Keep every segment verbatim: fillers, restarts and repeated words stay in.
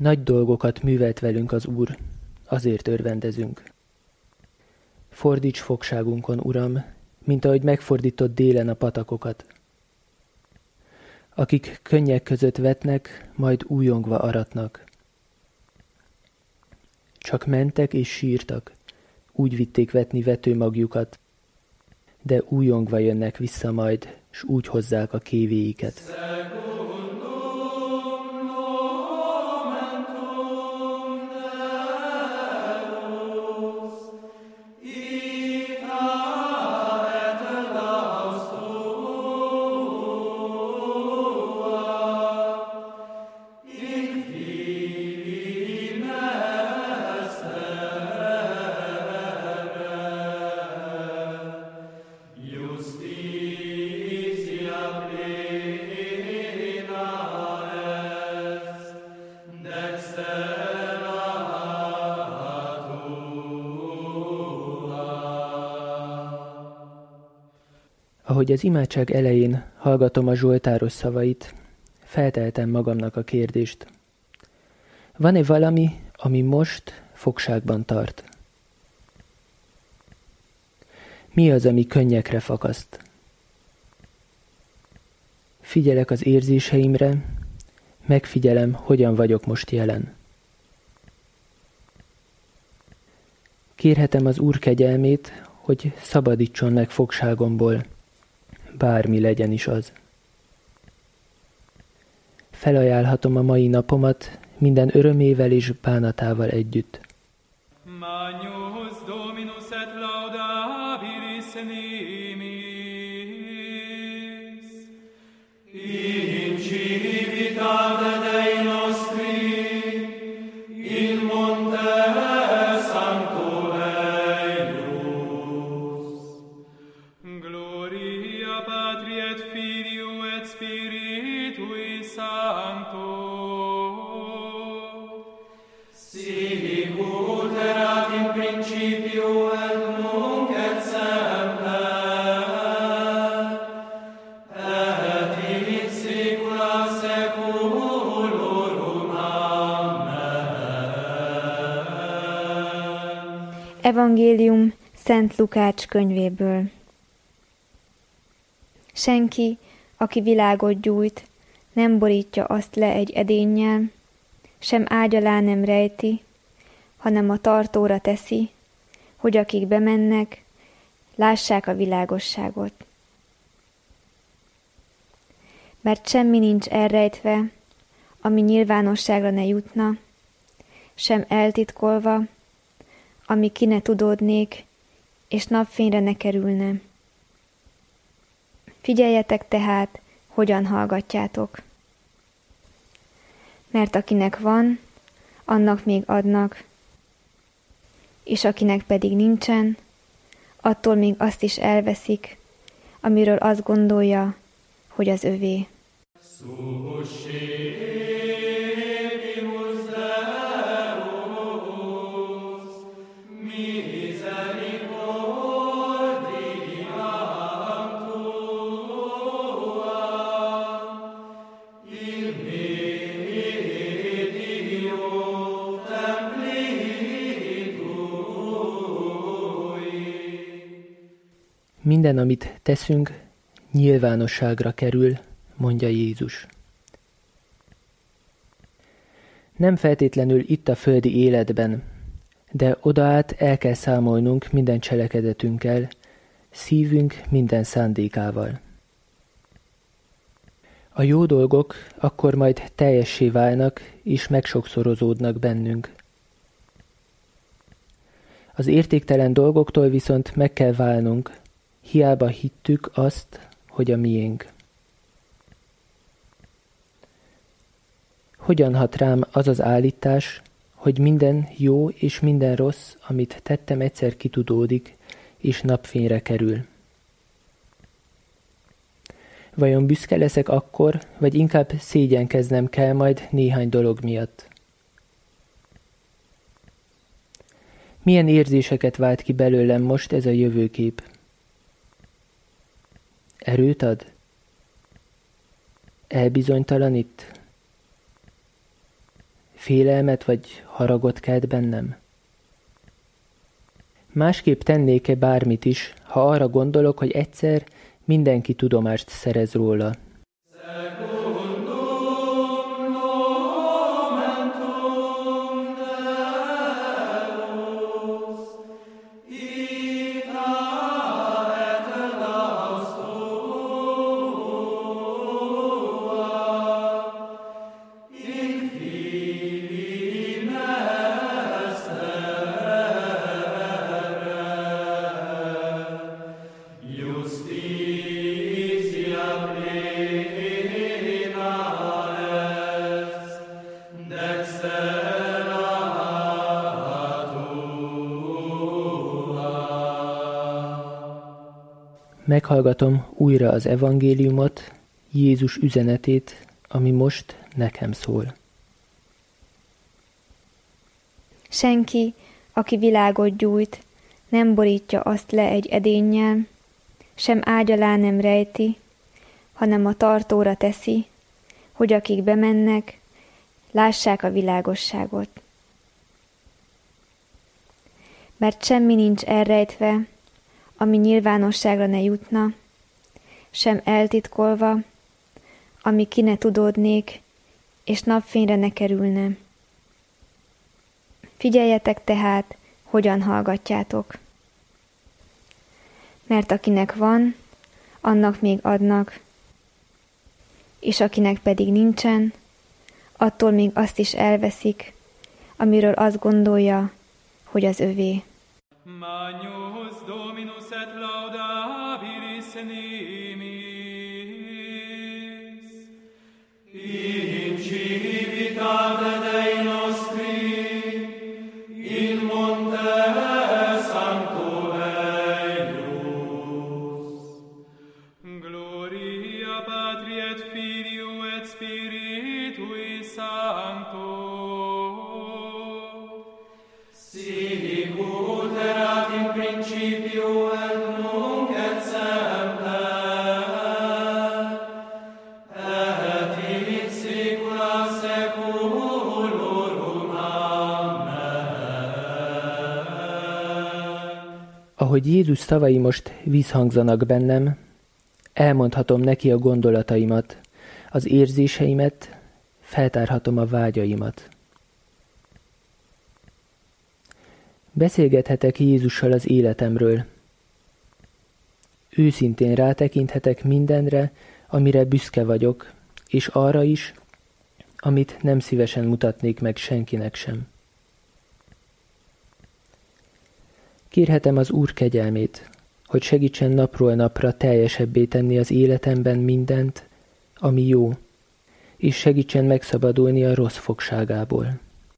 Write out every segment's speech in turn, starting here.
Nagy dolgokat művelt velünk az Úr, azért örvendezünk. Fordíts fogságunkon, Uram, mint ahogy megfordított délen a patakokat. Akik könnyek között vetnek, majd újongva aratnak. Csak mentek és sírtak, úgy vitték vetni vetőmagjukat, de újongva jönnek vissza majd, s úgy hozzák a kévéiket. Ahogy az imádság elején hallgatom a zsoltáros szavait, felteltem magamnak a kérdést. Van-e valami, ami most fogságban tart? Mi az, ami könnyekre fakaszt? Figyelek az érzéseimre, megfigyelem, hogyan vagyok most jelen. Kérhetem az Úr kegyelmét, hogy szabadítson meg fogságomból, bármi legyen is az. Felajánlhatom a mai napomat minden örömével és bánatával együtt. Magnus Dominus et laudabilis nimis, in civitate Dei nostri, in monte sancto eius. Gloria Patri et Filio et Spiritui Sancto, sic ut erat in principio et nunc et semper, et in saecula saeculorum. Amen. Evangélium Szent Lukács könyvéből. Senki, aki világot gyújt, nem borítja azt le egy edénnyel, sem ágy alá nem rejti, hanem a tartóra teszi, hogy akik bemennek, lássák a világosságot. Mert semmi nincs elrejtve, ami nyilvánosságra ne jutna, sem eltitkolva, ami ki ne tudódnék, és napfényre ne kerülne. Figyeljetek tehát, hogyan hallgatjátok. Mert akinek van, annak még adnak, és akinek pedig nincsen, attól még azt is elveszik, amiről azt gondolja, hogy az övé. Minden, amit teszünk, nyilvánosságra kerül, mondja Jézus. Nem feltétlenül itt a földi életben, de odaát el kell számolnunk minden cselekedetünkkel, szívünk minden szándékával. A jó dolgok akkor majd teljessé válnak és megsokszorozódnak bennünk. Az értéktelen dolgoktól viszont meg kell válnunk, hiába hittük azt, hogy a miénk. Hogyan hat rám az az állítás, hogy minden jó és minden rossz, amit tettem, egyszer kitudódik, és napfényre kerül? Vajon büszke leszek akkor, vagy inkább szégyenkeznem kell majd néhány dolog miatt? Milyen érzéseket vált ki belőlem most ez a jövőkép? Erőt ad? Elbizonytalanít? félelmet vagy haragot kelt bennem? Másképp tennék-e bármit is, ha arra gondolok, hogy egyszer mindenki tudomást szerez róla? Meghallgatom újra az evangéliumot, Jézus üzenetét, ami most nekem szól. Senki, aki világot gyújt, nem borítja azt le egy edénnyel, sem ágy alá nem rejti, hanem a tartóra teszi, hogy akik bemennek, lássák a világosságot. Mert semmi nincs elrejtve, ami nyilvánosságra ne jutna, sem eltitkolva, ami ki ne tudódnék, és napfényre ne kerülne. Figyeljetek tehát, hogyan hallgatjátok. Mert akinek van, annak még adnak, és akinek pedig nincsen, attól még azt is elveszik, amiről azt gondolja, hogy az övé. Magnus Dominus et laudabilis nimis, in civitate Dei nostri, in monte sancto eius. Gloria Patri et Filio et Spiritui Sancto, sic ut erat in principio et nunc et semper, et in saecula saeculorum. Amen. Ahogy Jézus szavai most visszhangzanak bennem, elmondhatom neki a gondolataimat, az érzéseimet, feltárhatom a vágyaimat. Beszélgethetek Jézussal az életemről. Őszintén rátekinthetek mindenre, amire büszke vagyok, és arra is, amit nem szívesen mutatnék meg senkinek sem. Kérhetem az Úr kegyelmét, hogy segítsen napról napra teljesebbé tenni az életemben mindent, ami jó, és segítsen megszabadulni a rossz fogságából.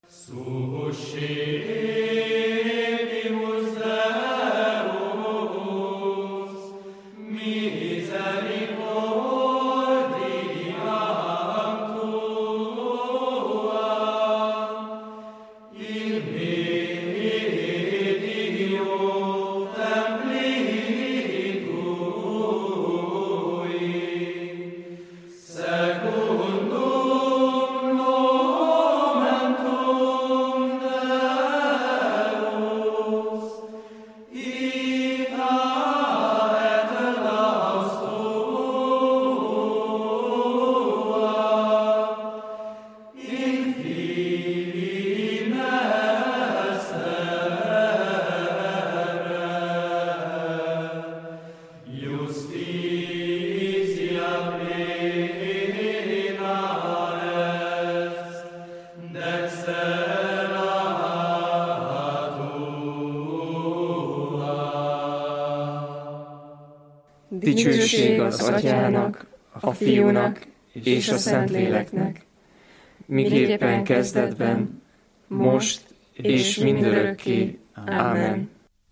Dicsőség az Atyának, a Fiúnak és a Szentléleknek, miképpen kezdetben, most és mindörökké. Ámen.